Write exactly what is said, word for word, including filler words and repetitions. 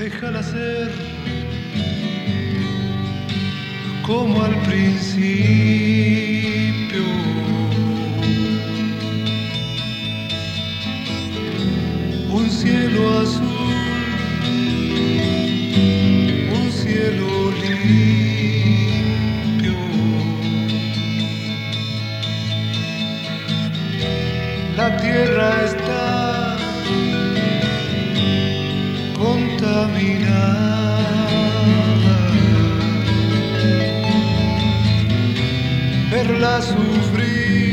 déjala ser como al principio. Un cielo azul, un cielo limpio. La tierra está contaminada, verla sufrir